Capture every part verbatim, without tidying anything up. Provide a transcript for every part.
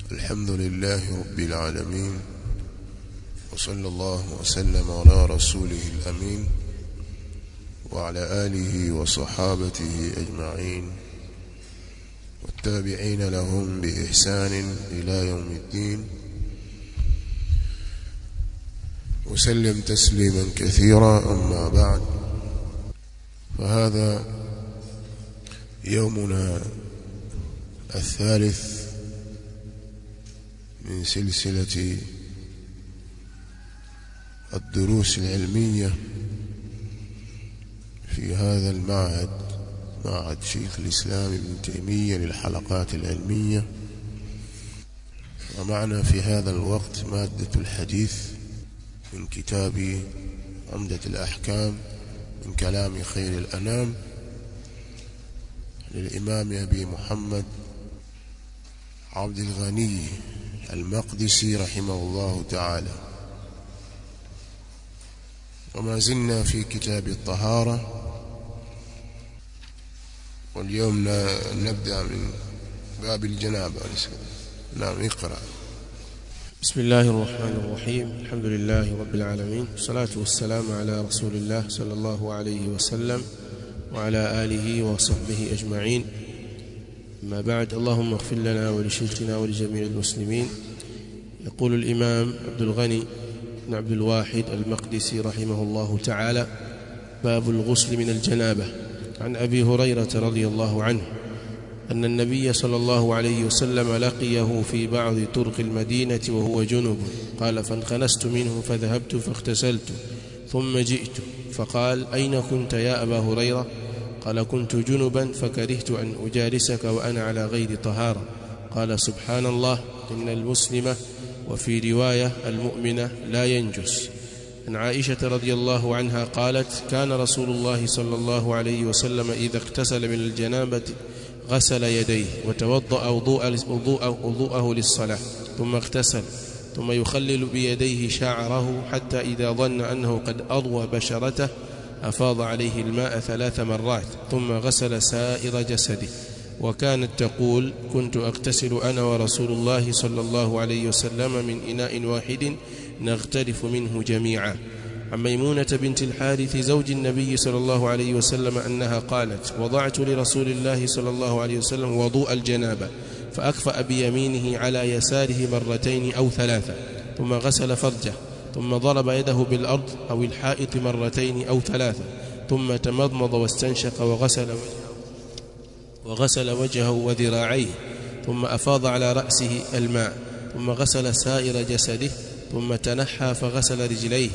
الحمد لله رب العالمين، وصلى الله وسلم على رسوله الأمين وعلى آله وصحابته أجمعين والتابعين لهم بإحسان إلى يوم الدين، وسلم تسليما كثيرا. أما بعد، فهذا يومنا الثالث من سلسلة الدروس العلمية في هذا المعهد، معهد شيخ الإسلام ابن تيمية للحلقات العلمية. ومعنا في هذا الوقت مادة الحديث من كتاب عمدة الأحكام من كلام خير الأنام للإمام أبي محمد عبد الغني المقدسي رحمه الله تعالى. وما زلنا في كتاب الطهارة، واليوم نبدأ من باب الجنابة. نعم، اقرأ. بسم الله الرحمن الرحيم. الحمد لله رب العالمين، والصلاة والسلام على رسول الله صلى الله عليه وسلم وعلى آله وصحبه أجمعين. أما بعد، اللهم اغفر لنا ولشيخنا ولجميع المسلمين. يقول الإمام عبد الغني بن عبد الواحد المقدسي رحمه الله تعالى: باب الغسل من الجنابة. عن أبي هريرة رضي الله عنه أن النبي صلى الله عليه وسلم لقيه في بعض طرق المدينة وهو جنب، قال: فانخنست منه فذهبت فاغتسلت ثم جئت فقال: أين كنت يا أبا هريرة؟ قال: كنت جنبا فكرهت أن أجالسك وأنا على غير طهارة. قال: سبحان الله، إن المسلم وفي رواية المؤمن لا ينجس. عن عائشة رضي الله عنها قالت: كان رسول الله صلى الله عليه وسلم إذا اغتسل من الجنابة غسل يديه وتوضأ وضوءه للصلاة ثم اغتسل، ثم يخلل بيديه شعره حتى إذا ظن أنه قد أضوى بشرته أفاض عليه الماء ثلاث مرات ثم غسل سائر جسده. وكانت تقول: كنت أغتسل أنا ورسول الله صلى الله عليه وسلم من إناء واحد نغترف منه جميعا. عن ميمونة بنت الحارث زوج النبي صلى الله عليه وسلم أنها قالت: وضعت لرسول الله صلى الله عليه وسلم وضوء الجنابة فأكفأ بيمينه على يساره مرتين أو ثلاثة، ثم غسل فرجه، ثم ضرب يده بالأرض أو الحائط مرتين أو ثلاثة، ثم تمضمض واستنشق وغسل وجهه وغسل وجهه وذراعيه، ثم أفاض على رأسه الماء، ثم غسل سائر جسده، ثم تنحى فغسل رجليه.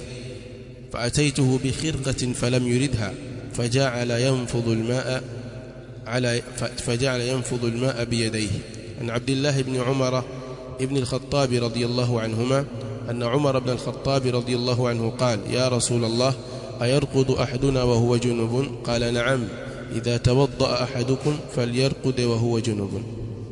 فأتيته بخرقة فلم يردها فجعل ينفض الماء على فجعل ينفض الماء بيديه. عن عبد الله بن عمر ابن الخطاب رضي الله عنهما أن عمر بن الخطاب رضي الله عنه قال: يا رسول الله، أيرقد أحدنا وهو جنب؟ قال: نعم، إذا توضأ أحدكم فليرقد وهو جنب.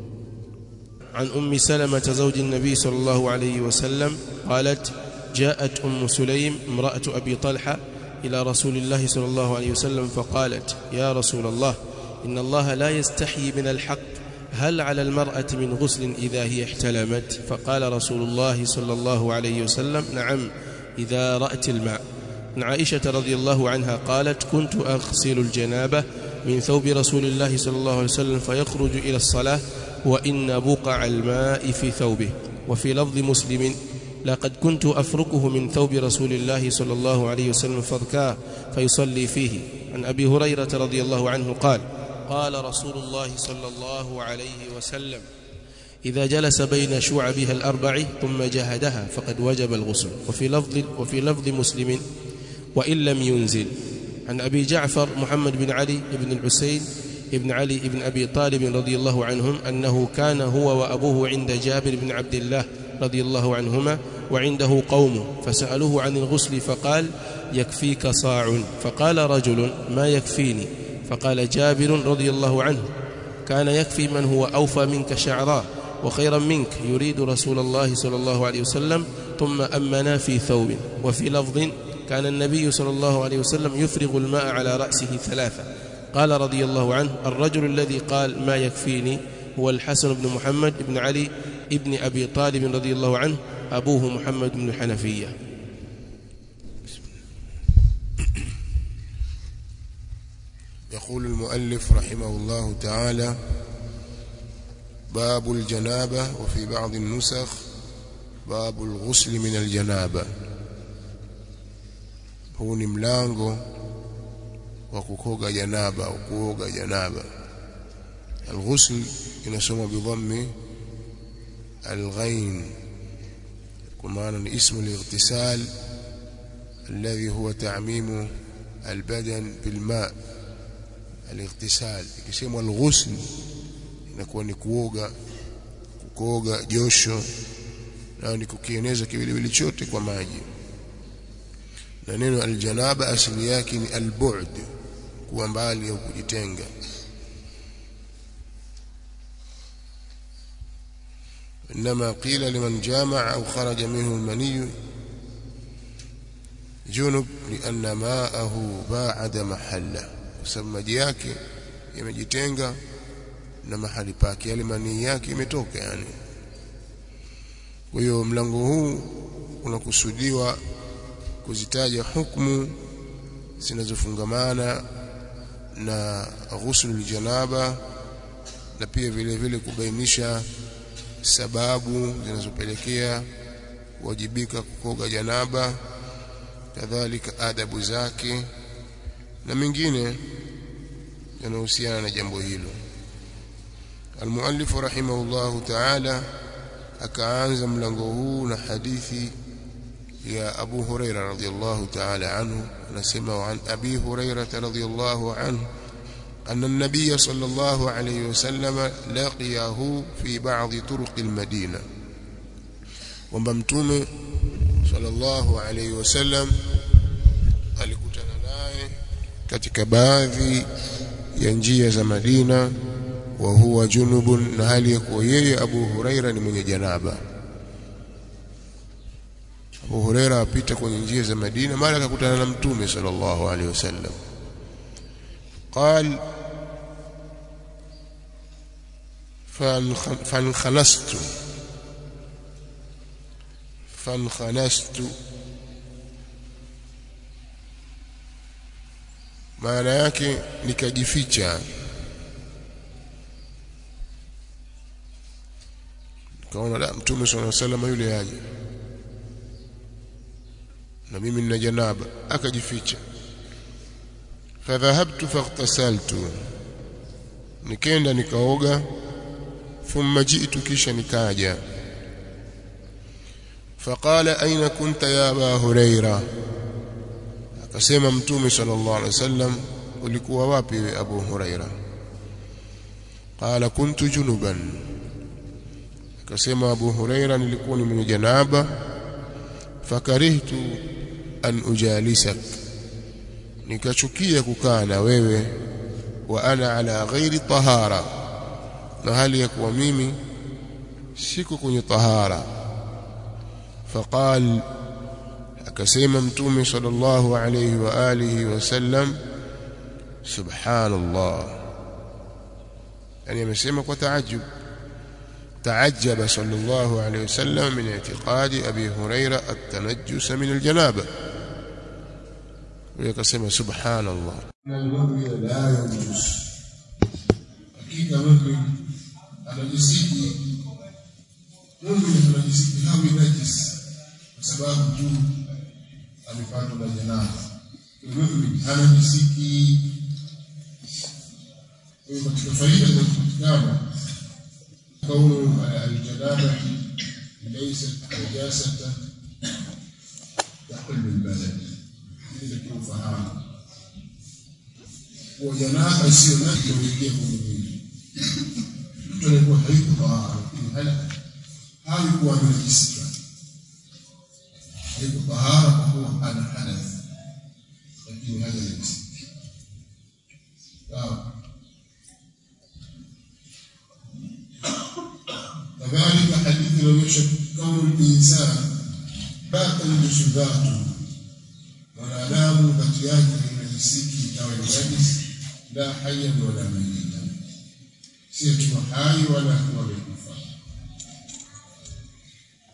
عن أم سلمة زوج النبي صلى الله عليه وسلم قالت: جاءت أم سليم امرأة أبي طلحة إلى رسول الله صلى الله عليه وسلم فقالت: يا رسول الله، إن الله لا يستحيي من الحق، هل على المرأة من غسل إذا هي احتلمت؟ فقال رسول الله صلى الله عليه وسلم: نعم، إذا رأت الماء. عن عائشة رضي الله عنها قالت: كنت أغسل الجنابة من ثوب رسول الله صلى الله عليه وسلم فيخرج إلى الصلاة وإن بقع الماء في ثوبه. وفي لفظ مسلم: لقد كنت أفركه من ثوب رسول الله صلى الله عليه وسلم فركاه فيصلي فيه. عن أبي هريرة رضي الله عنه قال: قال رسول الله صلى الله عليه وسلم: إذا جلس بين شعبها الأربع ثم جهدها فقد وجب الغسل. وفي لفظ, وفي لفظ مسلم: وإن لم ينزل. عن أبي جعفر محمد بن علي بن الحسين ابن علي بن أبي طالب رضي الله عنهم أنه كان هو وأبوه عند جابر بن عبد الله رضي الله عنهما وعنده قوم فسألوه عن الغسل فقال: يكفيك صاع. فقال رجل: ما يكفيني؟ فقال جابر رضي الله عنه: كان يكفي من هو أوفى منك شعرا وخيرا منك، يريد رسول الله صلى الله عليه وسلم، ثم أمنا في ثوب. وفي لفظ: كان النبي صلى الله عليه وسلم يفرغ الماء على رأسه ثلاثة. قال رضي الله عنه: الرجل الذي قال ما يكفيني هو الحسن بن محمد بن علي ابن أبي طالب رضي الله عنه أبوه محمد بن الحنفية. يقول المؤلف رحمه الله تعالى: باب الجنابة، وفي بعض النسخ باب الغسل من الجنابة. huu ni mlango wa kukoga janaba au kuoga janaba. Al-ghusl inasoma bidhammi al-ghain, kwa maana ni ismu al-ightisal alladhi huwa ta'mimu al-badan bil-ma'. Al-ightisal ikisema al-ghusl inakuwa ni kuoga, kukoga josho, na ni kukieneza kiwiliwili chote kwa maji. Na neno aljanaba asili yake ni albu'd, kuwa mbali au kujitenga. Inma qila liman jama'a au kharaja minhu almani junub lianna ma'ahu ba'ada mahalla, sababu maji yake yamejitenga na mahali pake, yale mani yake imetoka yani. Kwa hiyo mlango huu unakusudiwa kuzitaja hukumu zinazofungamana na ghuslul janaba, na pia vile vile kubainisha sababu zinazopelekea wajibika kukoga janaba, kadhalika adabu zake na mengine yanayohusiana na jambo hilo. Al-muallif rahimahullahu ta'ala akaanza mlango huu na hadithi ya Abu Huraira radhiyallahu ta'ala anhu, anasema: an Abi Huraira radhiyallahu anhu anna an-nabiy sallallahu alayhi wasallam laqiyahu fi ba'd turuq al-Madina, kwamba mtume sallallahu alayhi wasallam alikutana naye katika baadhi ya njia za Madina, wa huwa junubun, na hali yako yeye Abu Huraira ni mwenye janaba. Abu Huraira apita kwenye njia za Madina, mara akakutana na mtume sallallahu alaihi wasallam. قال فانخنست فانخنست maana yake nikajificha. Kaona la mtume sallallahu alaihi wasallam yule aje na mimi nina janaba, akajificha. Fadhahabtu faghtasaltu, nikenda nikaoga. Thumma ji'tu, kisha nikaja. Faqala aina kunta ya Aba Huraira, akasema mtume sallallahu alaihi wasallam, ulikuwa wapi wewe Abu Huraira? Qala kuntu junuban, akasema Abu Huraira, nilikuwa ni mwenye janaba. Fakarihtu an ujalisak, nikachukia kukaa na wewe. Wa ana ala ghairi tahara, na hali ya kuwa mimi siko kwenye tahara. Faqal, akasema mtume sallallahu alayhi wa alihi wasallam, subhanallah, yani amesema kwa taajub. تعجب صلى الله عليه وسلم من اعتقاد أبي هريرة التنجس من الجنابة، ويقسم سبحان الله. المؤمن لا ينجس، أكيد مؤمن anajisiki, muumini anajisiki hawi najis kwa sababu tu amepatwa na janaba. Muumini anajisiki. Kwa hiyo katika faida zinazopatikana كون الجنابة ليست نجاسة تحل البلد، إذا كان فهام وجنابة sio nafsi kuingia mwilini, mtu anakuwa hayuko tahara, hala hayuko anajisika, hayuko tahara kwa kuwa ana hadath, lakini hada ni sawa. كذلك حديث لو يشك كون الإنسان بات الجسدات ونعلام باتياك من السيكي كون الجسد لا حيا ولا ميتا، سيرت حي ولا هو بالكفار.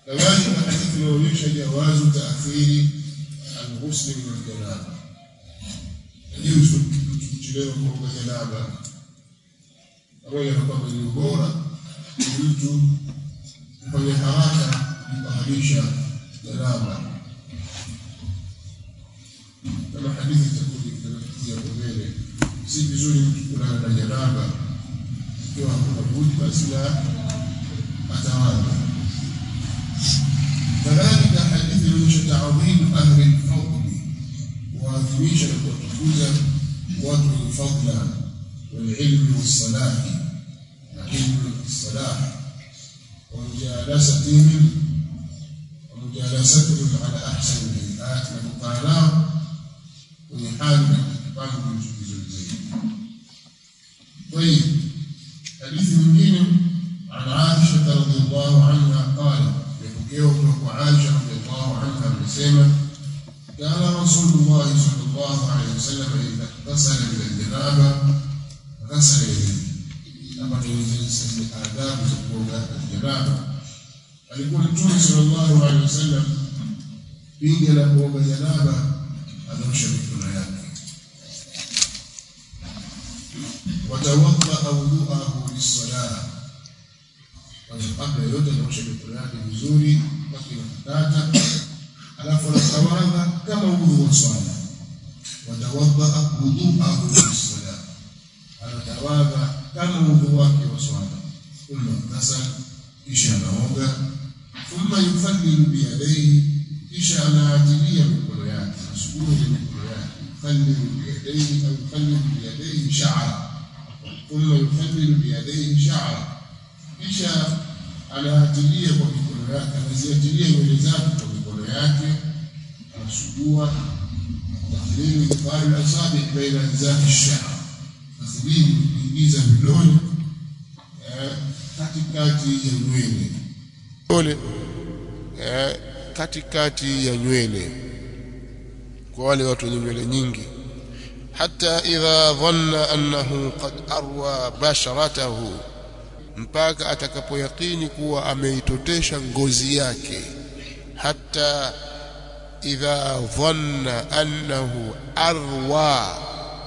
kadhalika hadithi inaonyesha jawazu taakhiri al-ghusl min al-janaba, yajuzu kuchelewa kuoga janaba pamoja na kwamba ni bora mtu kufanya haraka kuharisha janaba, kama hadithi itakuja mbele. Si vizuri mtu kulala na janaba ikiwa hakuna budi, basi la atawadha. Kadhalika hadithi inaonyesha ta'dhim ahli al-fadl, kuadhimisha na kuwatukuza watu wenye fadla والعلم والصلاح العلم والصلاح ومجالستهم ومجالستهم على أحسن الهيئات والمقارنة ونحال من الاتباع والجزء. طيب حديث من عن عائشة رضي الله عنها قال يحكيه عائشة رضي الله عنها بسيمة كان رسول الله صلى الله عليه وسلم إذا اغتسل من الجنابة غسل يديه. Hapa ni adabu za kuoga janaba. Alikuwa Mtume sallallahu alaihi wasallam pindi anapooga janaba anaosha mikono yake, watawadha wudu'ahu lis-salah, kabla yote anaosha mikono yake vizuri mpaka inakata, alafu anatawadha kama wudu wa swala, watawadha wudu'ahu lis-salah, anatawadha kama wudu wake wa swala, thumma ghasal, kisha anaoga, thumma yufallilu biyadayhi, kisha anaajilia mikono yake, asukuru ile mikono yake, yufallilu biyadayhi au yufallilu biyadayhi sha'ra, thumma yufallilu biyadayhi sha'ra, kisha anaajilia kwa mikono yake, anaziajilia nywele zake kwa mikono yake, anasugua tahlilu idkhal al-asabi' baina anzati ash-sha'r, tasbihi kuingiza vidole katikati ya nywele, vidole katikati ya nywele kwa wale watu wenye nywele nyingi, hata idha dhanna annahu qad arwa basharatahu, mpaka atakapoyakini kuwa ameitotesha ngozi yake, hata idha dhanna annahu arwa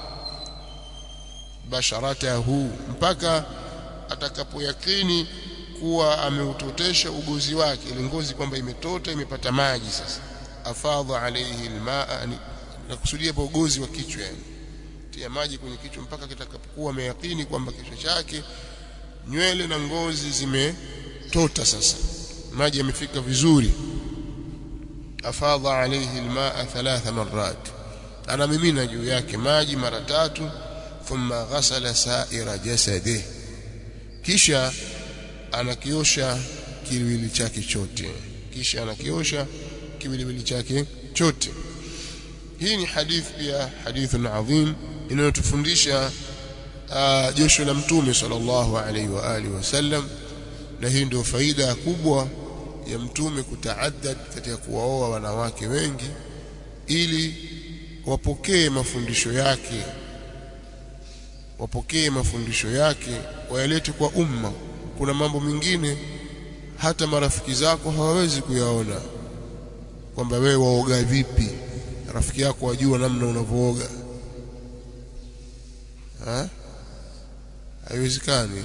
basharatahu, mpaka atakapoyakini kuwa ameutotesha ugozi wake, ile ngozi kwamba imetota, imepata maji. Sasa afadha alayhi almaa, nakusudia kwa ugozi wa kichwa, yani tia maji kwenye kichwa mpaka kitakapokuwa ameyakini kwamba kichwa chake nywele na ngozi zimetota, sasa maji yamefika vizuri. Afadha alayhi almaa thalatha marrat, anamimina juu yake maji mara tatu. Thumma ghasala sa'ira jasadihi, kisha anakiosha kiwiliwili chake chote, kisha anakiosha kiwiliwili chake chote. Hii ni hadithi pia, hadithun adhim, inayotufundisha josho la Mtume sallallahu alaihi wa alihi wasallam, na hii ndio faida kubwa ya Mtume kutaaddad katika kuwaoa wanawake wengi, ili wapokee mafundisho yake, wapokee mafundisho yake wayalete kwa umma. Kuna mambo mengine hata marafiki zako hawawezi kuyaona, kwamba wewe waoga vipi, rafiki yako wajua namna unavooga, ha haiwezekani.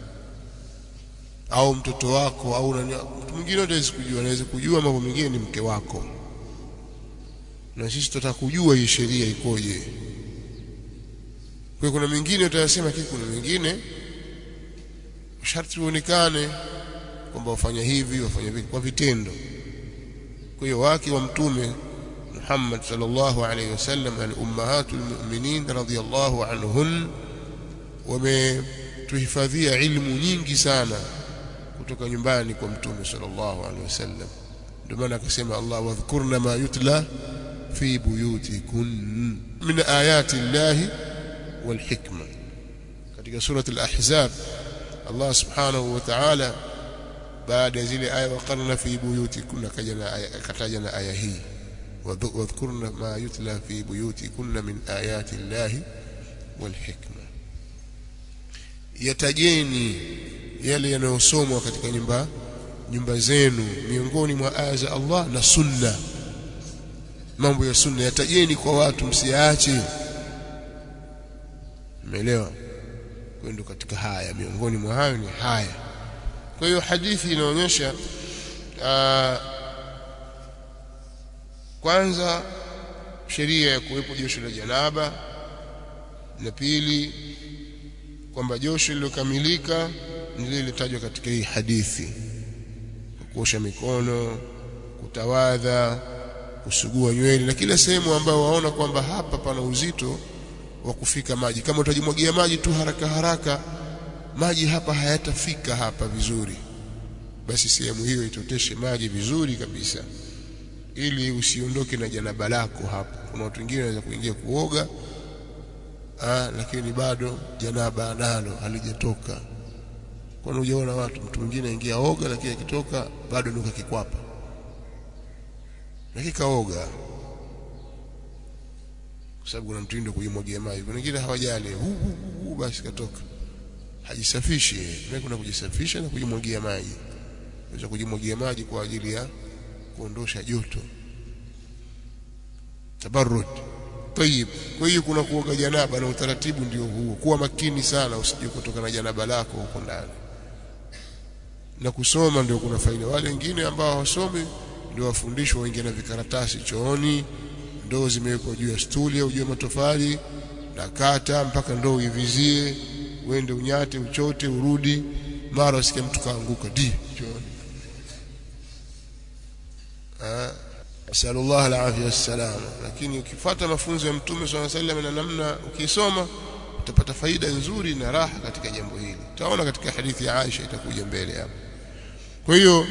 Au mtoto wako au mtu mwingine hawezi kujua, anaweza kujua mambo mengine ni mke wako, na sisi tutataka kujua hii sheria ikoje. Kwa kuna mengine utasema kiki, kuna mengine sharti uonekane kwamba wafanya hivi wafanya hivi kwa vitendo. Kwa hiyo wake wa Mtume Muhammad sallallahu alayhi wasallam, yani ummahatul mu'minin radhiyallahu anhun, wametuhifadhia ilmu nyingi sana kutoka nyumbani kwa Mtume sallallahu alayhi wasallam. Ndio maana akasema Allah, wadhkurna ma yutla fi buyutikum min ayati llahi wal hikma. Katika surah al-Ahzab Allah subhanahu wa ta'ala baada zile aya waqarna fi buyutikum, kajana akatajana aya hii, wadhkurna ma yutla fi buyutikum min ayati llahi wal hikma, yatajeni yale yanayosomwa katika nyumba nyumba zenu miongoni mwa aya za Allah na sunna. Mambo ya sunna yatajeni kwa watu, msiache. Umeelewa? Kwenda katika haya, miongoni mwa hayo ni haya. Kwa hiyo hadithi inaonyesha uh, kwanza sheria ya kuwepo josho la janaba, na pili kwamba josho lilokamilika ni lile lilotajwa katika hii hadithi: kuosha mikono, kutawadha, kusugua nywele, na kila sehemu ambayo waona kwamba hapa pana uzito wa kufika maji. Kama utajimwagia maji tu haraka haraka, maji hapa hayatafika hapa vizuri, basi sehemu hiyo itoteshe maji vizuri kabisa, ili usiondoke na janaba lako hapo. Kuna watu wengine wanaweza kuingia kuoga ah, lakini bado janaba nalo halijatoka. Kwa nini unaona watu, mtu mwingine aingia oga lakini akitoka bado nuka kikwapa, lakini kaoga kwa sababu kuna mtindo kujimwagia maji. Kuna wengine hawajali, hu hu hu basi katoka, hajisafishi. Kuna kujisafisha na kujimwagia maji. Unaweza kujimwagia maji kwa ajili ya kuondosha joto, tabarrud. Tayib. Kwa hiyo kuna kuoga janaba na utaratibu ndio huo. Kuwa makini sana usije kutoka na janaba lako huko ndani. Na kusoma ndio kuna faida. Wale wengine ambao hawasomi ndio wafundishwa wengine na vikaratasi chooni, ndoo zimewekwa juu ya stuli au juu ya matofali, na kata mpaka ndoo ivizie, uende unyate, uchote, urudi, mara usikie mtu kaanguka di chooni. Ah, sallallahu alaihi wasallam. Lakini ukifuata mafunzo ya Mtume sallallahu alaihi wasallam na namna ukisoma, utapata faida nzuri na raha katika jambo hili. Utaona katika hadithi ya Aisha itakuja mbele hapo. Kwa hiyo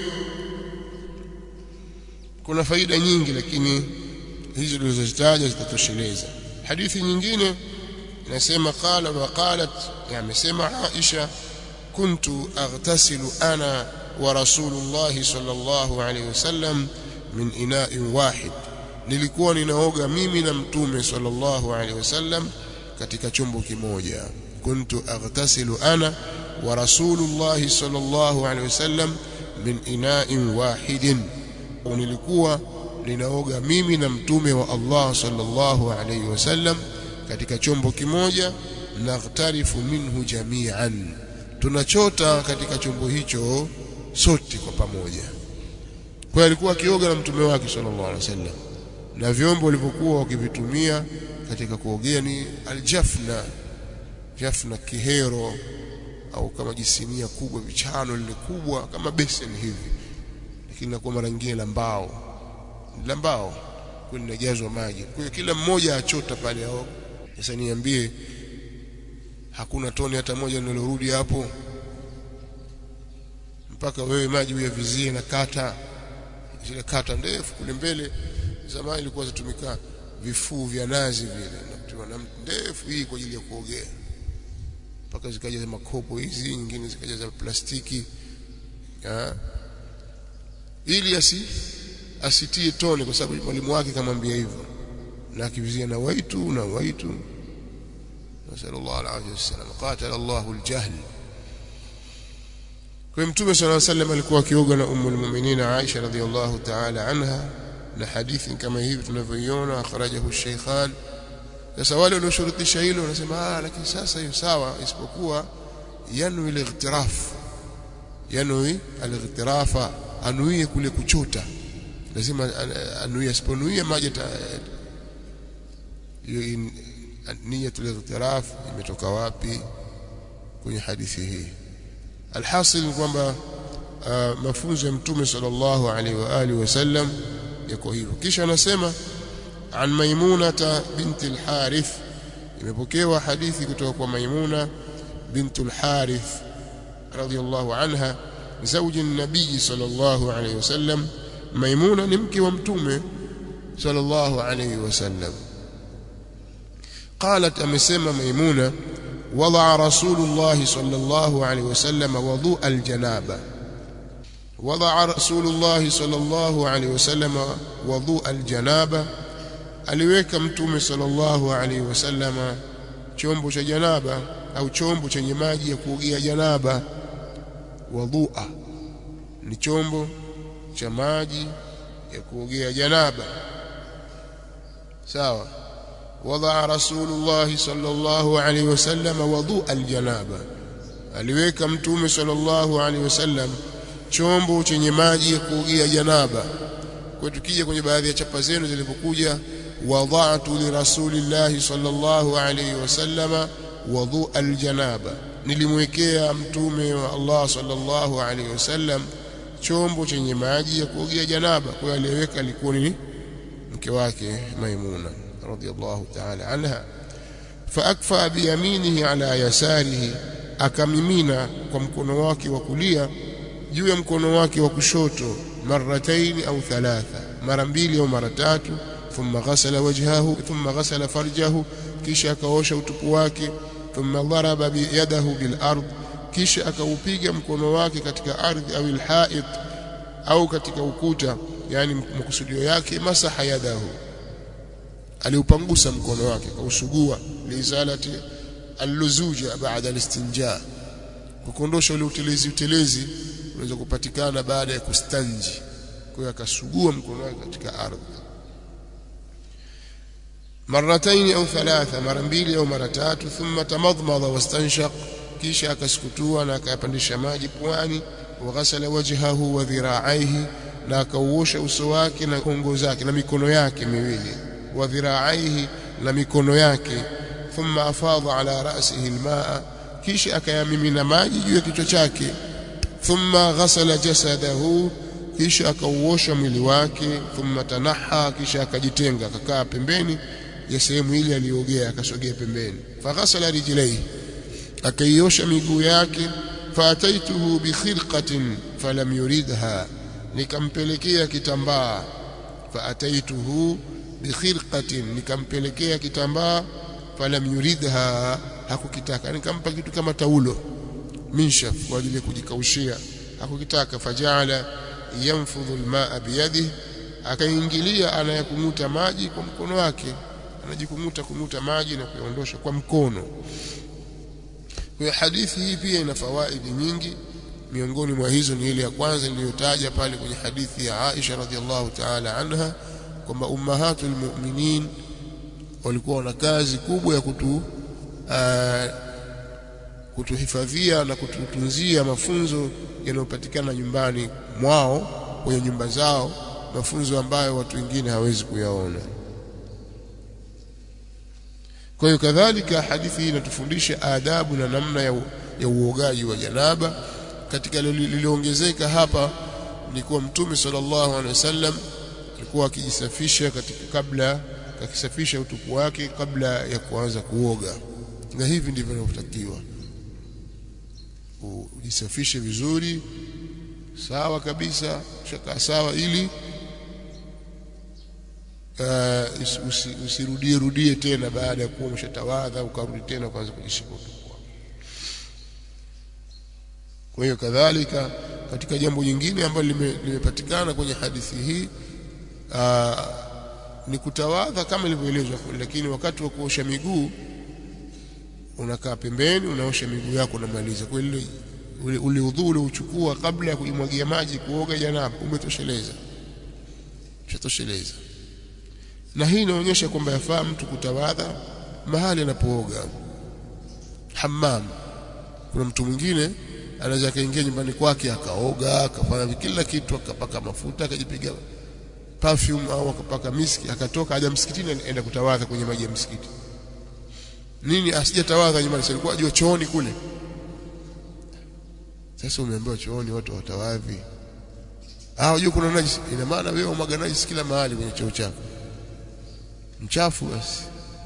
kuna faida nyingi, lakini hizo tulizozitaja zitatosheleza. Hadithi nyingine inasema qala wa qalat, yamesema Aisha, kuntu aghtasilu ana wa rasulullah sallallahu alaihi wasallam min ina'in wahid, nilikuwa ninaoga mimi na Mtume sallallahu alaihi wasallam katika chombo kimoja. Kuntu aghtasilu ana wa rasulullah sallallahu alaihi wasallam min ina'in wahidin, nilikuwa ninaoga mimi na Mtume wa Allah sallallahu alaihi wasallam katika chombo kimoja. Naghtarifu minhu jami'an, tunachota katika chombo hicho sote kwa pamoja. Kwa alikuwa akioga na Mtume wake sallallahu alaihi wasallam, na vyombo walivyokuwa wakivitumia katika kuogea ni aljafna, jafna kihero au kama jisinia kubwa, vichano lile kubwa kama beseni hivi, lakini kwa mara nyingine la mbao, la mbao kuna najazwa maji. Kwa hiyo kila mmoja achota pale hao. Sasa niambie, hakuna toni hata moja linalorudi hapo, mpaka wewe maji uyavizie na kata zile kata ndefu kule mbele. Zamani ilikuwa zitumika vifuu vya nazi vile, na ndefu hii kwa ajili ya kuogea, mpaka zikaja za makopo hizi, nyingine zikaja za plastiki, ah, ili asi asitie tone, kwa sababu mwalimu wake kamwambia hivyo, na akivizia na waitu na waitu. Sallallahu alaihi wasallam qatala Allahu aljahl. Kwa Mtume sallallahu alaihi wasallam alikuwa akioga na ummul mu'minin Aisha radhiyallahu ta'ala anha, na hadithi kama hivi tunavyoiona akhrajahu ash-shaykhan. Sasa wale walioshurutisha hilo wanasema ah, lakini sasa hiyo sawa, isipokuwa yanwi al-ightiraf, yanwi al-ightirafa, anuie kule kuchota, lazima anuie. Asiponuia maji hiyo niyatul ightiraf imetoka wapi kwenye hadithi hii? Alhasil kwamba uh, mafunzo ya Mtume sallallahu alaihi wa alihi wasallam yako hivyo. Kisha anasema an Maimunata binti al-Harith, imepokewa hadithi kutoka kwa Maimuna binti al-Harith radhiyallahu anha, zawji an-nabii sallallahu alaihi wasallam. Maimuna ni mke wa Mtume sallallahu alaihi wasallam. قالت أمسما ميمونة وضع رسول الله صلى الله عليه وسلم وضوء الجنابة وضع رسول الله صلى الله عليه وسلم وضوء الجنابة aliweka Mtume sallallahu alaihi wasallam chombo cha janaba au chombo chenye maji ya kuogea janaba. Wadhua ni chombo cha maji ya kuogea janaba. sawa. Wadaa Rasulullah sallallahu alaihi wasallam wudu aljanaba, aliweka mtume sallallahu alaihi wasallam chombo chenye maji ya kuogea janaba. Kwa tukija kwenye baadhi ya chapa zenu zilipokuja wada'tu li Rasulillah sallallahu alaihi wasallam wudu aljanaba, nilimwekea mtume wa Allah sallallahu alaihi wasallam chombo chenye maji ya kuogea janaba. Kwa aliyeweka alikuwa ni mke wake Maimuna radhiyallahu ta'ala anha. Fa akfa bi yaminihi ala yasarihi, akamimina kwa mkono wake wa kulia juu ya mkono wake wa kushoto, marratayn au thalatha, mara mbili au mara tatu. Thumma ghasala wajhahu thumma ghasala farjahu, kisha akaosha utupu wake. Thumma daraba bi yadahu bil ard, kisha akaupiga mkono wake katika ardhi au alhait au katika ukuta, yani mkusudio yake masaha yadahu, aliupangusa mkono wake kausugua, liizalati alluzuja baada alistinja, kukondosha ule utelezi utelezi unaweza kupatikana baada ya kustanji. Kwa hiyo akasugua mkono wake katika ardhi marratayn au thalatha, mara mbili au mara tatu. Thumma tamadmada wastanshaq, kisha akasukutua na akapandisha maji puani. Wa ghasala wajhahu wa dhira'aihi, na akauosha uso wake na kongo zake na mikono yake miwili. Wa dhira'aihi, na mikono yake. Thumma afadha ala ra'sihi almaa, kisha akayamimina maji juu ya kichwa chake. Thumma ghasala jasadahu, kisha akauosha mwili wake. Thumma tanaha, kisha akajitenga akakaa pembeni ya sehemu ile aliogea, akasogea pembeni. Faghasala rijlaihi, akaiosha miguu yake. Faataituhu bi khirqatin falam yuridha, nikampelekea kitambaa. Faataituhu bi khirqatin, nikampelekea kitambaa. Falam yuridha, hakukitaka. Nikampa kitu kama taulo minshaf kwa ajili ya kujikaushia, hakukitaka. Fajala yanfudhu almaa biyadihi, akaingilia anayakumuta maji kwa mkono wake, anajikumuta kumuta maji na kuondosha kwa mkono. Kwa hadithi hii pia ina fawaidi nyingi, miongoni mwa hizo ni ile ya kwanza niliyotaja pale kwenye hadithi ya Aisha radhiallahu ta'ala anha kwamba ummahatul mu'minin walikuwa na kazi kubwa ya kutu uh, kutuhifadhia na kututunzia mafunzo yanayopatikana nyumbani mwao, kwenye nyumba zao, mafunzo ambayo watu wengine hawezi kuyaona. Kwa hiyo kadhalika hadithi hii inatufundisha adabu na namna ya, ya uogaji wa janaba. Katika liliongezeka hapa ni kuwa Mtume sallallahu alaihi wasallam alikuwa akijisafisha katika kabla akisafisha utupu wake kabla ya kuanza kuoga, na hivi ndivyo inavyotakiwa. Ujisafishe vizuri sawa kabisa, shaka sawa, ili uh, usi, usirudie rudie tena baada ya kuwa umeshatawadha ukarudi tena kuanza kujishika utupu. Kwa hiyo kadhalika katika jambo jingine ambalo limepatikana lime kwenye hadithi hii uh, ni kutawadha kama ilivyoelezwa, lakini wakati wa kuosha miguu unakaa pembeni, unaosha miguu yako na maliza. Kwa hiyo ule ule udhu ule uchukua kabla ya kuimwagia maji kuoga janaba umetosheleza, umetosheleza. Na hii inaonyesha kwamba yafaa mtu kutawadha mahali anapooga. Hammam, kuna mtu mwingine anaweza kaingia nyumbani kwake akaoga, akafanya kila kitu, akapaka mafuta, akajipiga perfume au akapaka miski, akatoka aje msikitini aenda kutawadha kwenye maji ya msikiti. Nini asijatawadha nyumbani, alikuwa ajua chooni kule. Sasa umeambiwa chooni watu watawadhi. Ah, unajua kuna najisi, ina maana wewe umwaga najisi kila mahali kwenye choo chako. Mchafu basi.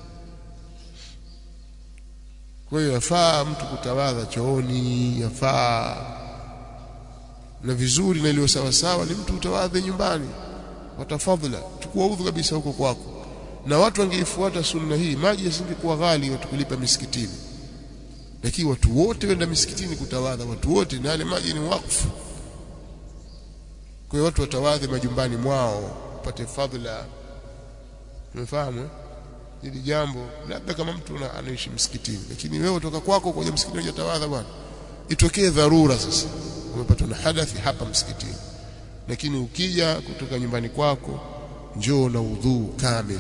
Kwa hiyo yafaa mtu kutawadha chooni, yafaa. Na vizuri na iliyo sawa sawa ni mtu utawadhe nyumbani. Watafadhila, chukua udhu kabisa huko kwako. Na watu wangeifuata sunna hii, maji yasingekuwa ghali watu kulipa misikitini. Lakini watu wote wenda misikitini kutawadha, watu wote, na yale maji ni wakfu. Kwa hiyo watu watawadhe majumbani mwao, upate fadhila. Umefahamu? Hili jambo labda kama mtu anaishi msikitini, lakini wewe kutoka kwako kwenye msikitini hujatawadha bwana. Itokee dharura sasa. umepatwa na hadathi hapa msikitini. Lakini ukija kutoka nyumbani kwako njoo na udhu kamili.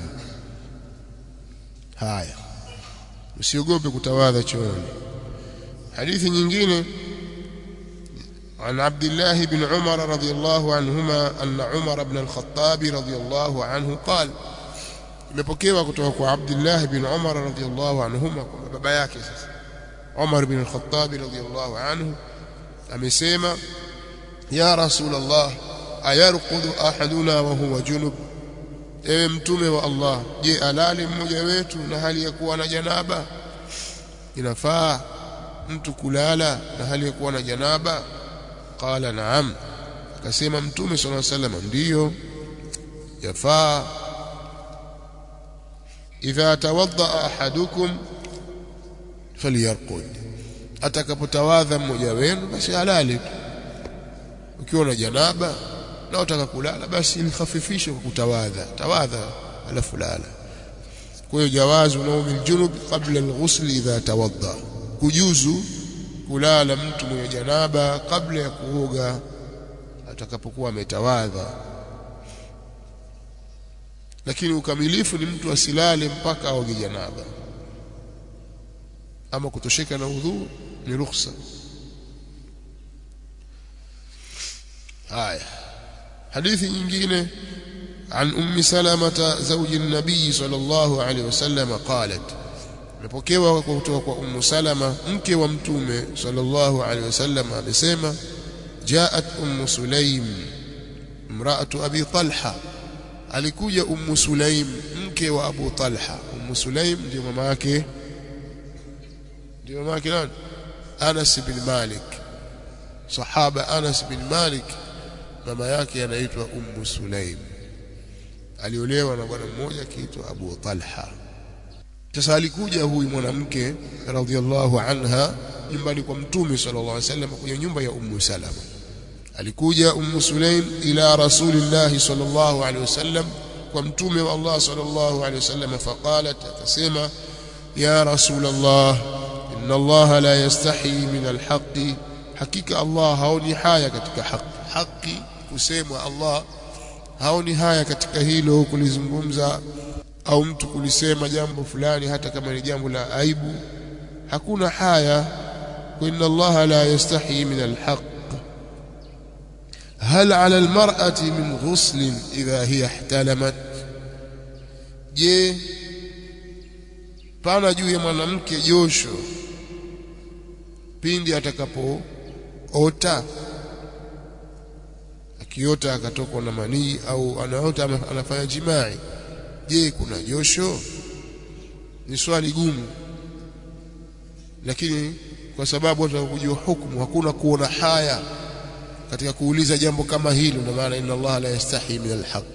Haya, usiogope kutawadha chooni. Hadithi nyingine عن عبد الله بن عمر رضي الله عنهما أن عمر بن الخطاب رضي الله عنه قال imepokewa kutoka kwa Abdullah bin Umar radhiyallahu anhuma kwa baba yake sasa Umar bin al-Khattab radhiyallahu anhu amesema ya Rasulullah ayarqudu ahaduna wa huwa junub, ewe mtume wa Allah, je alali mmoja wetu na hali ya kuwa na janaba? Inafaa mtu kulala na hali ya kuwa na janaba? Qala na'am, akasema mtume sallallahu alayhi wasallam ndiyo yafaa. idha tawadda ahadukum falyarqud, atakapotawadha mmoja wenu basi alale. Ukiwa na janaba na utaka kulala basi likhafifishe kwa kutawadha, tawadha alafu lala. Kwa hiyo jawazu naumil junub qabla al-ghusl idha tawadda, kujuzu kulala mtu mwenye janaba kabla ya kuoga atakapokuwa ametawadha. Lakini ukamilifu ni mtu asilale mpaka aoge janaba. Ama kutosheka na udhu ni ruhusa. haya hadithi nyingine عن أم سلمة زوج النبي صلى الله عليه وسلم قالت مpokewa kutoka kwa Ummu Salama mke wa mtume sallallahu alaihi wasallam amesema jaat Ummu Sulaim imra'atu Abi Talha, alikuja Ummu Sulaim mke wa Abu Talha. Ummu Sulaim ndio mama yake ndio mama yake nani? Anas bin Malik, sahaba Anas bin Malik, mama yake anaitwa Ummu Sulaim. Aliolewa na bwana mmoja akiitwa Abu Talha. Sasa alikuja huyu mwanamke radhiallahu anha nyumbani kwa mtume sallallahu alaihi wasallam, kwenye nyumba ya Ummu Salama. Alikuja Ummu Sulaim ila Rasulillah sallallahu alaihi wasallam, kwa mtume wa Allah sallallahu alaihi wasallam. Faqalat, akasema ya Rasulullah, inna Allah la yastahi min alhaqi, hakika Allah haoni haya katika haki. Haki kusemwa, Allah haoni haya katika hilo kulizungumza au mtu kulisema jambo fulani hata kama ni jambo la aibu, hakuna haya. inna Allah la yastahi min alhaq. hal ala almar'ati min ghusl idha hiya ihtalamat, je pana juu ya mwanamke josho pindi atakapoota? Akiota akatokwa na manii au anaota anafanya jimai, je kuna josho? Ni swali gumu, lakini kwa sababu watu kujua hukumu hakuna kuona haya katika kuuliza jambo kama hilo, na maana inna Allah la yastahi min alhaq.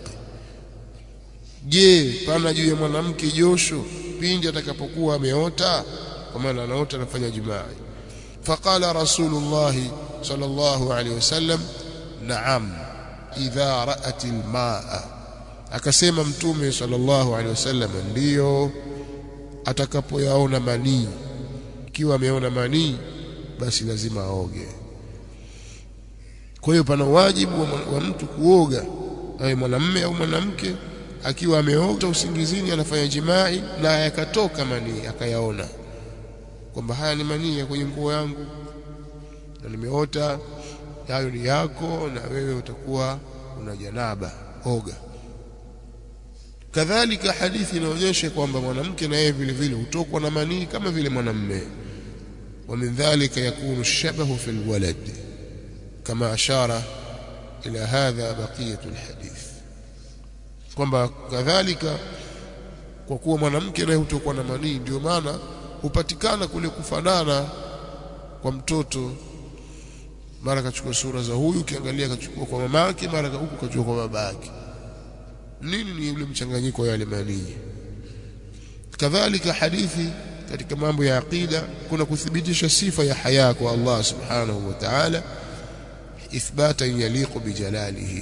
Je pana juu ya mwanamke josho pindi atakapokuwa ameota, kwa maana anaota anafanya jimai? Faqala Rasulullah sallallahu alaihi wasallam na'am idha ra'at almaa, akasema mtume sallallahu alaihi wasallam ndiyo atakapoyaona manii. Ikiwa ameona manii basi lazima aoge. Kwa hiyo pana wajibu wa, wa mtu kuoga, awe mwanamume au mwanamke, akiwa ameota usingizini anafanya jimai na yakatoka manii akayaona kwamba haya ni manii ya kwenye nguo yangu na nimeota, hayo ni yako na wewe utakuwa una janaba, oga. Kadhalika hadithi inaonyesha kwamba mwanamke na yeye vile vile hutokwa na manii kama vile mwanamume. wa min dhalika yakunu shabahu fi alwalad kama ashara ila hadha baqiyatu alhadith, kwamba kadhalika kwa kuwa mwanamke naye hutokwa na manii ndio maana hupatikana kule kufanana kwa mtoto. Mara kachukua sura za huyu, ukiangalia kachukua kwa mamake, mara huku kachukua kwa babake. Nini? Ni yule mchanganyiko ya yale manii. Kadhalika hadithi katika mambo ya aqida kuna kuthibitisha sifa ya haya kwa Allah subhanahu wa ta'ala, ithbatan yaliqu bijalalihi.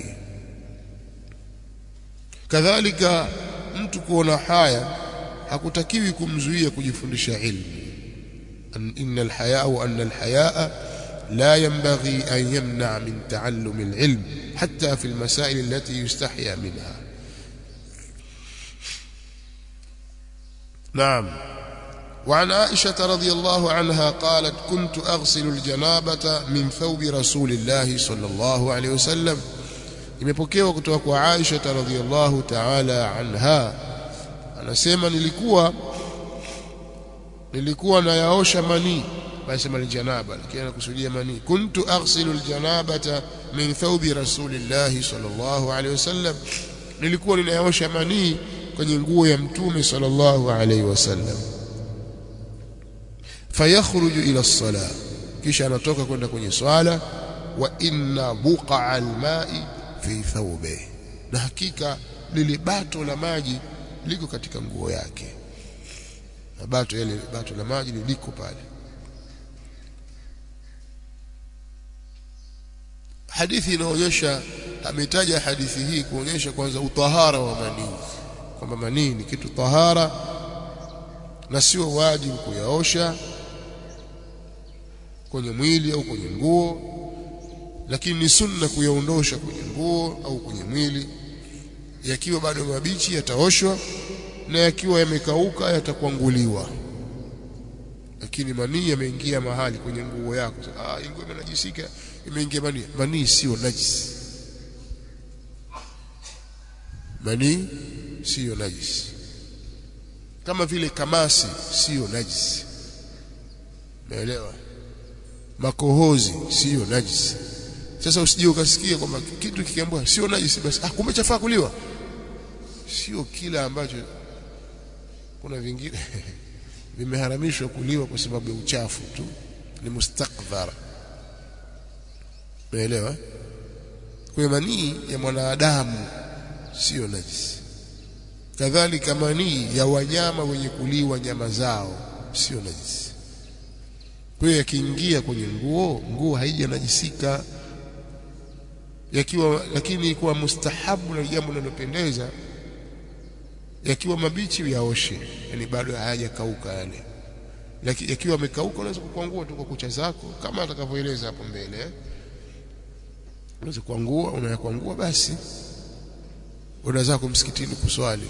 Kadhalika mtu kuona haya hakutakiwi kumzuia kujifundisha ilmu. inna alhayaa wa anna alhayaa لا ينبغي أن يمنع من تعلم العلم حتى في المسائل التي يستحيا منها. نعم. وعن عائشة رضي الله عنها قالت كنت أغسل الجنابة من ثوب رسول الله صلى الله عليه وسلم. imepokewa kutoka kwa Aisha radhiyallahu ta'ala anha anasema nilikuwa nilikuwa nayaosha mani, basi mali janaba, lakini anakusudia mani. kuntu aghsilu aljanabata min thawbi rasulillahi sallallahu alayhi wasallam, nilikuwa ninayaosha mani kwenye nguo ya mtume sallallahu alayhi wasallam. fayakhruju ila as-salah, kisha anatoka kwenda kwenye swala. wa inna buqa al-ma'i fi thawbi, na hakika lile bato la maji liko katika nguo yake, na bato ile bato la maji liko pale. hadithi inaonyesha, ametaja hadithi hii kuonyesha kwanza utahara wa manii, kwamba manii ni kitu tahara na sio wajibu kuyaosha kwenye mwili au kwenye nguo, lakini ni sunna kuyaondosha kwenye nguo au kwenye mwili. Yakiwa bado mabichi yataoshwa, na yakiwa yamekauka yatakwanguliwa. Lakini manii yameingia mahali kwenye nguo yako, ah, nguo imenajisika, imeingia manii. Manii sio najisi, manii sio najisi, kama vile kamasi sio najisi, naelewa, makohozi sio najisi. Sasa usije ukasikia kwamba kitu kikiambiwa sio najisi basi ah, kumbe chafaa kuliwa. Sio kila ambacho, kuna vingine vimeharamishwa kuliwa kwa sababu ya uchafu tu, ni mustakdhara, umeelewa? Kwa manii ya mwanadamu sio najisi, kadhalika manii ya wanyama wenye kuliwa nyama zao sio najisi. Kwa hiyo yakiingia kwenye nguo, nguo haija najisika. Yakiwa lakini kwa mustahabu na jambo linalopendeza, yakiwa mabichi yaoshe, yani bado hayajakauka yale. Lakini yakiwa yamekauka unaweza kukwangua tu kwa kucha zako, kama atakavyoeleza hapo mbele eh? Unaweza kuangua, unayakwangua basi unaweza kumsikitini kuswali.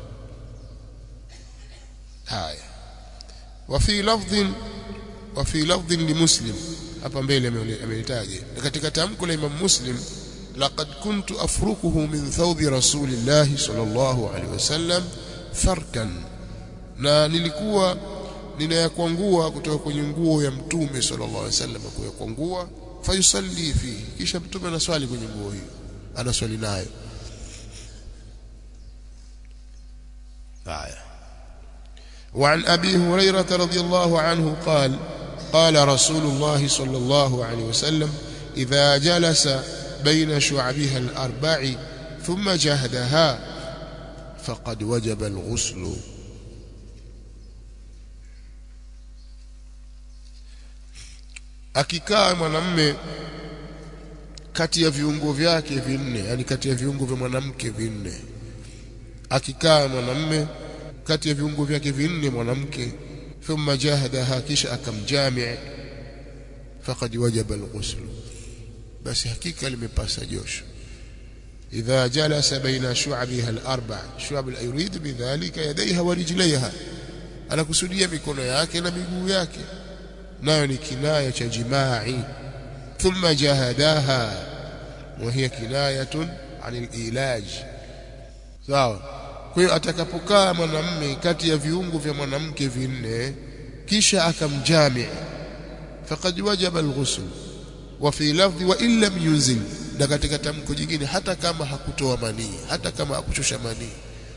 haya. wa fi lafdhin wa fi lafdhin li Muslim, hapa mbele amelitaja katika tamko la Imam Muslim, laqad kuntu afrukuhu min thawbi rasulillahi sallallahu alaihi wasallam farkan, na nilikuwa ninayakwangua kutoka kwenye nguo ya mtume sallallahu alaihi wasallam, kuyakwangua. fayusalli fi, kisha mtume anaswali kwenye nguo hiyo, anaswali nayo. haya. وعن أبي هريرة رضي الله عنه قال قال رسول الله صلى الله عليه وسلم إذا جلس بين شعبها الأربع ثم جهدها فقد وجب الغسل. akikaa mwanamume kati ya viungo vyake vinne, yani kati ya viungo vya mwanamke vinne, akikaa mwanamume kati ya viungo vyake vinne mwanamke, thumma jahadaha, kisha akamjami', faqad wajaba al-ghusl, basi hakika limepasa josho. idha jalasa baina shu'abiha al-arba', shu'ab al-yurid bidhalika yadayha wa rijlayha, anakusudia mikono yake na miguu yake, nayo ni kinaya cha jima'i. thumma jahadaha wa hiya kinayatun 'an al-ilaj. sawa. Kwa hiyo atakapokaa mwanamume kati ya viungo vya mwanamke vinne kisha akamjami', faqad wajaba al-ghusl. wa fi lafdhi wa illam yunzil, na katika tamko jingine hata kama hakutoa manii, hata kama hakuchosha manii.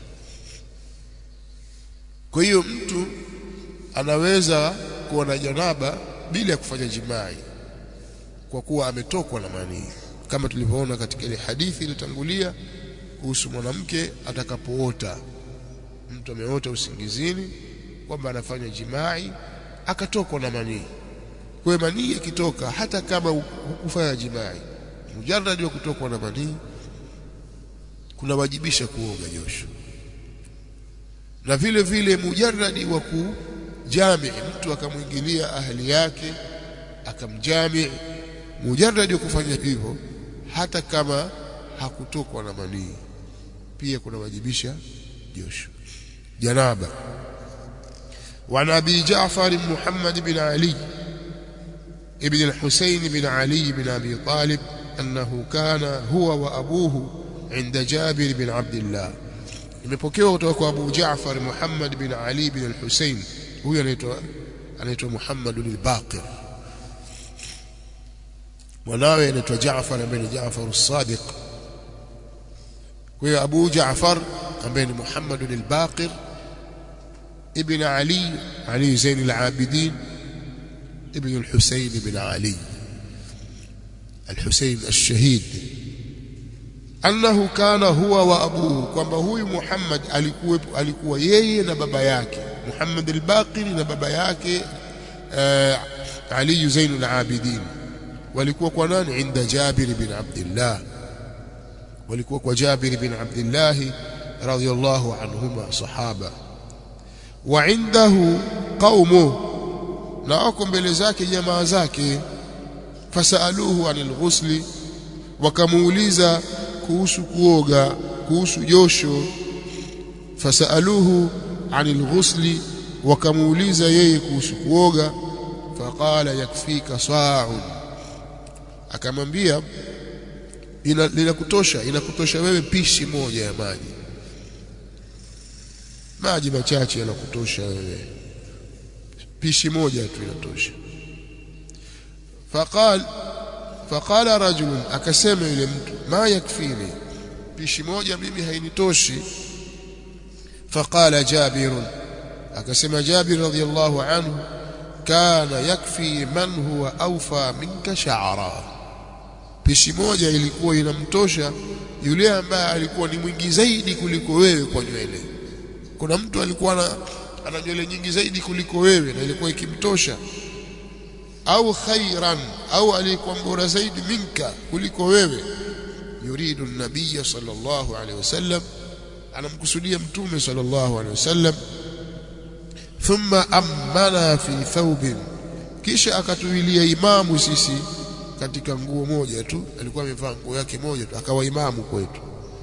Kwa hiyo mtu anaweza kuwa na janaba bila kufanya jimai kwa kuwa ametokwa na manii, kama tulivyoona katika ile hadithi iliyotangulia kuhusu mwanamke atakapoota. Mtu ameota usingizini kwamba anafanya jimai akatokwa na manii. Kwa hiyo manii ikitoka, hata kama hukufanya jimai, mujarrad wa kutokwa na manii kuna wajibisha kuoga josho. Na vile vile mujarrad wa kujami, mtu akamwingilia ahli yake akamjami mujarrad kufanya hivyo hata kama hakutokwa na manii pia kuna wajibisha josho janaba. وعن أبي جعفر محمد بن علي ابن الحسين بن علي بن أبي طالب أنه كان هو وأبوه عند جابر بن عبد الله. imepokewa kutoka kwa Abu Jaafar Muhammad bin Ali bin al-Husayn, huyu anaitwa anaitwa Muhammad al-Baqir, mwanawe anaitwa Jaafar bin Jaafar as-Sadiq. kwa hiyo Abu Jaafar ambaye ni Muhammad al-Baqir ibn Ali Ali Zain al-Abidin ibn al-Husayn ibn Ali al-Husayn al-Shahid, annahu kana huwa wa abuhu, kwamba huyu Muhammad alikuwa alikuwa yeye na baba yake Muhammad al-Baqir na baba yake uh, Ali Zain al-Abidin walikuwa kwa nani? Inda Jabir bin Abdullah, walikuwa kwa Jabir bin Abdullah radhiyallahu anhuma sahaba. Wa indahu qaumu, na wako mbele zake jamaa zake. Fasaluhu anil ghusli, wakamuuliza kuhusu kuoga, kuhusu josho. Fasaluhu anil ghusli, wakamuuliza yeye kuhusu kuoga. Faqala yakfika sa'un, akamwambia ina linakutosha inakutosha wewe pishi moja ya maji, maji machache yanakutosha wewe, pishi moja tu inatosha. Faqal faqala rajul, akasema yule mtu, ma yakfini, pishi moja mimi hainitoshi. Faqala Jabir, akasema Jabir radhiyallahu anhu, kana yakfi man huwa awfa minka sha'ra, pishi moja ilikuwa inamtosha yule ambaye alikuwa ni mwingi zaidi kuliko wewe kwa nywele. Kuna mtu alikuwa na ana nywele nyingi zaidi kuliko wewe na ilikuwa ikimtosha, au khairan, au alikuwa bora zaidi minka kuliko wewe. Yuridu an-nabiy sallallahu alayhi wasallam, anamkusudia mtume sallallahu alayhi wasallam. Thumma ammana fi thawbin, kisha akatuwilia imamu sisi katika nguo moja tu, alikuwa amevaa nguo yake moja tu akawa imamu kwetu.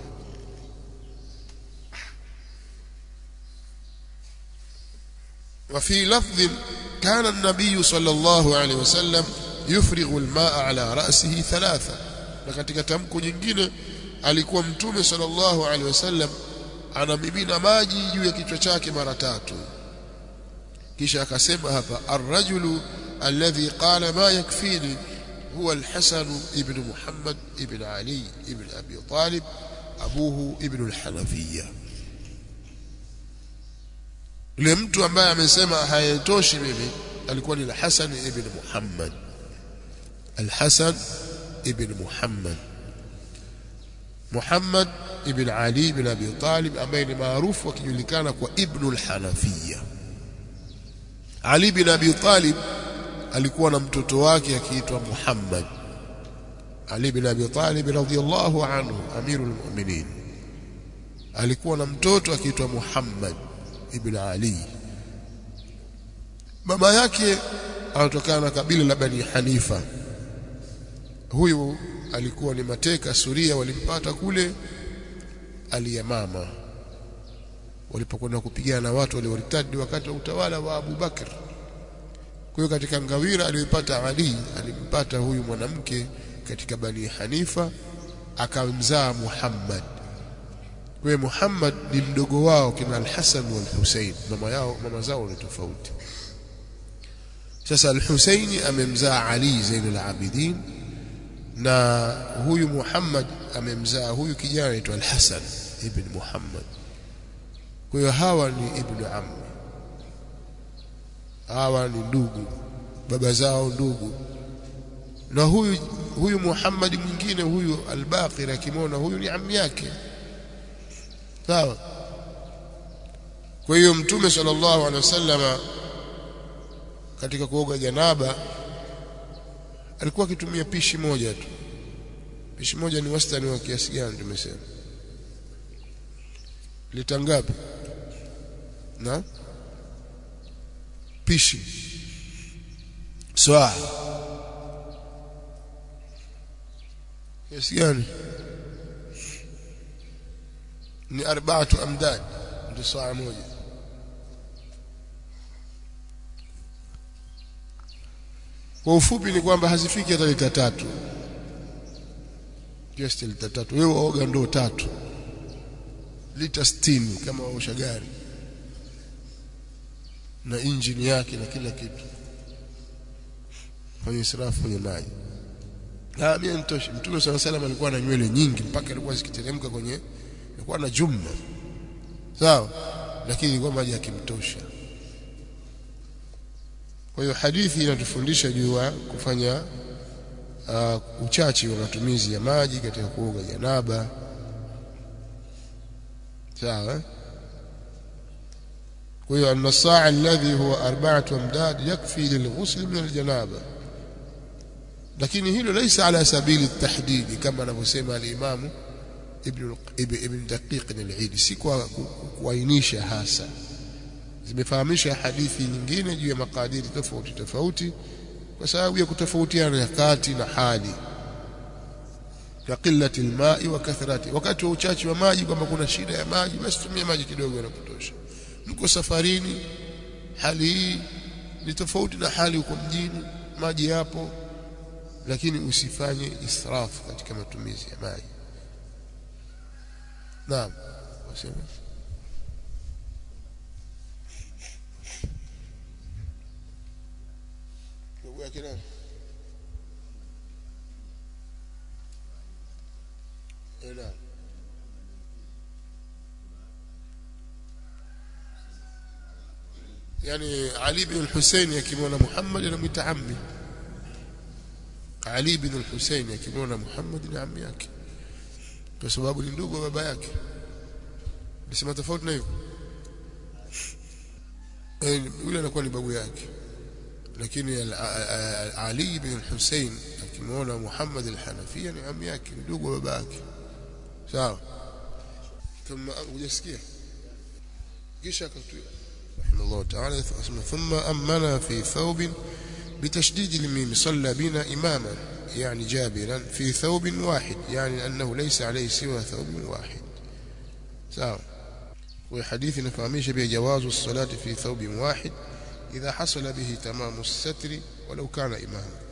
وفي لفظ كان النبي صلى الله عليه وسلم يفرغ الماء على رأسه ثلاثة, na katika tamko nyingine alikuwa mtume sallallahu alaihi wasallam anamimina maji juu ya kichwa chake mara tatu. Kisha akasema hapa, ar-rajulu alladhi qala ma yakfini huwa al-Hasan ibn Muhammad ibn Ali ibn Abi Talib abuhu ibn al-Hanafiyya. Yule mtu ambaye amesema hayatoshi mimi alikuwa ni al-Hasan ibn Muhammad, al-Hasan ibn Muhammad Muhammad ibn Ali ibn Abi Talib, ambaye ni maarufu akijulikana kwa ibn al-Hanafiyya. Ali ibn Abi Talib alikuwa na mtoto wake akiitwa Muhammad. Ali ibn Abi Talib radhiyallahu anhu amirul mu'minin alikuwa na mtoto akiitwa Muhammad ibn Ali. Baba yake anatokana na kabila la Bani Hanifa. Huyu alikuwa ni mateka Suria, walimpata kule Al-Yamama walipokwenda kupigana na watu walioritadi wakati wa utawala wa Abu Bakr. Kwa hiyo katika ngawira aliyopata Ali, alimpata huyu mwanamke katika Bani Hanifa, akamzaa Muhammad. Kwa hiyo Muhammad ni mdogo wao kina Al-Hasan wal Husayn, mama yao mama zao ni tofauti. Sasa Al-Husayn amemzaa Ali Zain al-Abidin, na huyu Muhammad amemzaa huyu kijana anaitwa Al-Hasan ibn Muhammad. Kwa hiyo hawa ni ibn ammi, hawa ni ndugu, baba zao ndugu. Na huyu huyu Muhammad mwingine huyu Al-Baqir akimwona huyu ni ammi yake, sawa. Kwa hiyo mtume sallallahu alaihi wasallam katika kuoga janaba alikuwa akitumia pishi moja tu. Pishi moja ni wastani wa kiasi gani tumesema? Lita ngapi? Na pishi saa kiasi gani ni arba'atu amdad ndio saa moja kwa ufupi ni kwamba hazifiki hata lita tatu just lita tatu wewe oga ndoo tatu lita sitini kama waosha gari na engine yake na kila kitu kwa israfu kwenye maji. Ah mimi nitoshi. Mtume صلى الله عليه وسلم alikuwa na nywele nyingi mpaka alikuwa zikiteremka kwenye alikuwa na jumla. Sawa? Lakini ilikuwa maji yakimtosha. Kwa hiyo hadithi inatufundisha juu ya kufanya uh, uchache wa matumizi ya maji katika kuoga janaba. Sawa? Kwa hiyo an-nasaa alladhi huwa arba'atu amdad yakfi lilghusl min aljanaba. Lakini hilo laisa ala sabili at-tahdid kama anavyosema al-Imam Ibn Ibn Daqiq al-Eid, si kwa kuainisha hasa. Zimefahamisha hadithi nyingine juu ya makadiri tofauti tofauti kwa sababu ya kutofautiana nyakati na hali. Ya qillati al-ma'i wa kathrati, wakati wa uchache wa maji kwamba kuna shida ya maji basi tumia maji kidogo na kutosha. Mko safarini, hali hii ni tofauti na hali uko mjini, maji yapo, lakini usifanye israfu katika matumizi ya maji. Naam, wasema kwa kila ila يعني علي بن الحسين يكمون محمد anamuita ammi. Ali bin al-Husayn akimwona Muhammad ni ammi yake kwa sababu ni ndugu wa baba yake. Bisema tofauti na hiyo eh, yule anakuwa ni babu yake, lakini Ali bin al-Husayn akimwona Muhammad al-Hanafiya ni ammi yake, ndugu wa baba yake. Sawa? Kama hujasikia kisha akatuia رحمه الله تعالى ثم أمنا في ثوب بتشديد الميم صلى بنا إماما يعني جابرا في ثوب واحد يعني أنه ليس عليه سوى ثوب واحد. سواء وحديث نفهميش به جواز الصلاة في ثوب واحد إذا حصل به تمام الستر ولو كان إماما.